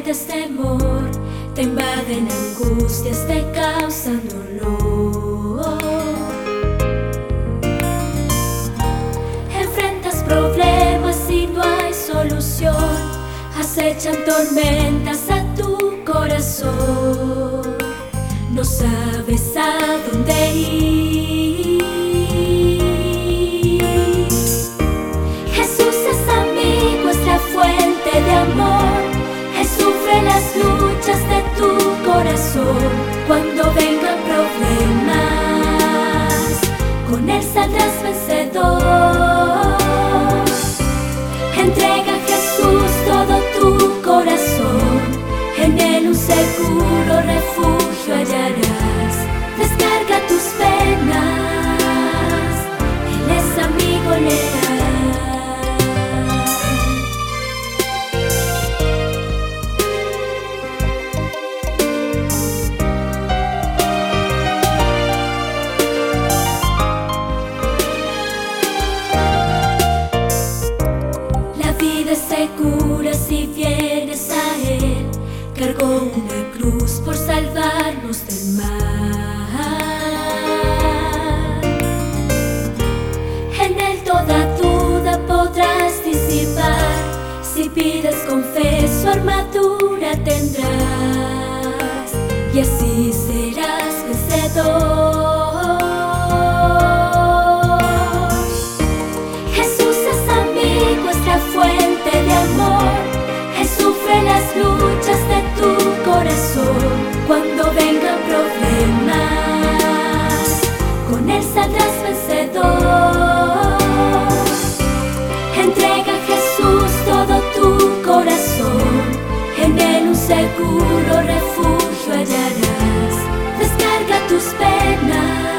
sientes temor, te invaden angustias, te causan dolor. Enfrentas problemas y no hay solución, acechan tormentas a tu corazón. No sabes a dónde ir. Jesús es amigo, es la fuente de amor. Él sufre las luchas de tu corazón. Cuando vengan problemas, con Él saldrás vencedor. Entrega a Jesús todo tu corazón, en Él un seguro refugio hallarás. Descarga tus penas, Él es amigo leal. La vida es segura si vienes a Él. Cargó una cruz por salvarnos del mal. En Él toda duda podrás disipar. Si pides con fe su armadura tendrás, y así serás vencedor. Jesús es amigo, es la fuente de amor. Él sufre las luchas de tu corazón. Cuando vengan problemas, con Él saldrás vencedor. Entrega a Jesús todo tu corazón, en Él un seguro refugio hallarás. Descarga tus penas,